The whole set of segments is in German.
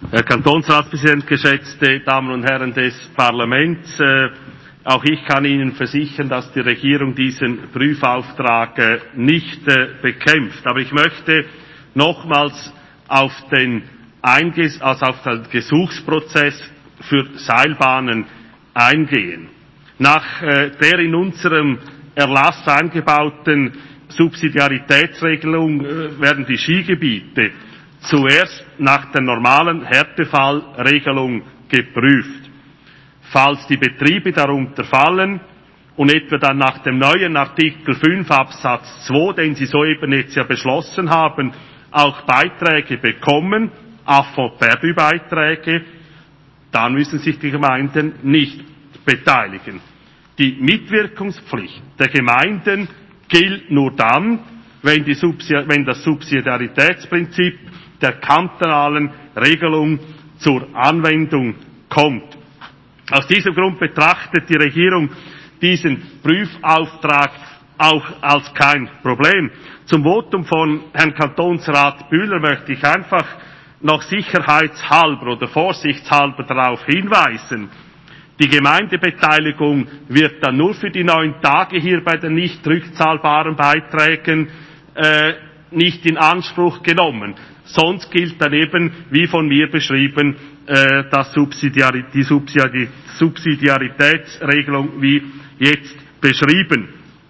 Herr Kantonsratspräsident, geschätzte Damen und Herren des Parlaments, auch ich kann Ihnen versichern, dass die Regierung diesen Prüfauftrag nicht bekämpft. Aber ich möchte nochmals auf den Gesuchsprozess für Seilbahnen eingehen. Nach der in unserem Erlass eingebauten Subsidiaritätsregelung werden die Skigebiete zuerst nach der normalen Härtefallregelung geprüft. Falls die Betriebe darunter fallen und etwa dann nach dem neuen Artikel 5 Absatz 2, den Sie soeben jetzt ja beschlossen haben, auch Beiträge bekommen, Affront-Perdu-Beiträge, dann müssen sich die Gemeinden nicht beteiligen. Die Mitwirkungspflicht der Gemeinden gilt nur dann, wenn das Subsidiaritätsprinzip der kantonalen Regelung zur Anwendung kommt. Aus diesem Grund betrachtet die Regierung diesen Prüfauftrag auch als kein Problem. Zum Votum von Herrn Kantonsrat Bühler möchte ich einfach noch sicherheitshalber oder vorsichtshalber darauf hinweisen, die Gemeindebeteiligung wird dann nur für die 9 Tage hier bei den nicht rückzahlbaren Beiträgen nicht in Anspruch genommen. Sonst gilt dann eben, wie von mir beschrieben, die Subsidiaritätsregelung wie jetzt beschrieben.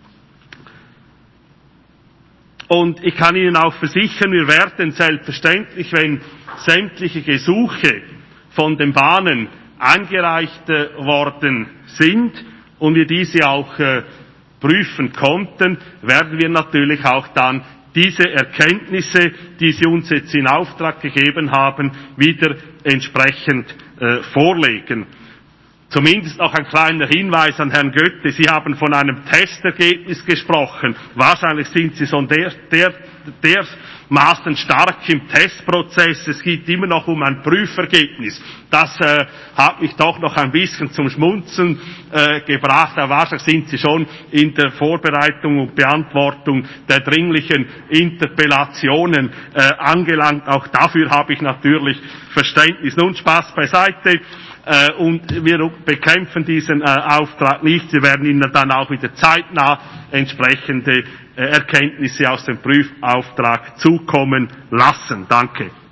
Und ich kann Ihnen auch versichern, wir werden selbstverständlich, wenn sämtliche Gesuche von den Bahnen eingereicht worden sind und wir diese auch prüfen konnten, werden wir natürlich auch dann diese Erkenntnisse, die Sie uns jetzt in Auftrag gegeben haben, wieder entsprechend vorlegen. Zumindest noch ein kleiner Hinweis an Herrn Götte. Sie haben von einem Testergebnis gesprochen. Wahrscheinlich sind Sie schon dermaßen stark im Testprozess. Es geht immer noch um ein Prüfergebnis. Das hat mich doch noch ein bisschen zum Schmunzeln gebracht. Aber wahrscheinlich sind Sie schon in der Vorbereitung und Beantwortung der dringlichen Interpellationen angelangt. Auch dafür habe ich natürlich Verständnis. Nun Spaß beiseite. Und wir bekämpfen diesen Auftrag nicht. Wir werden Ihnen dann auch wieder zeitnah entsprechende Erkenntnisse aus dem Prüfauftrag zukommen lassen. Danke.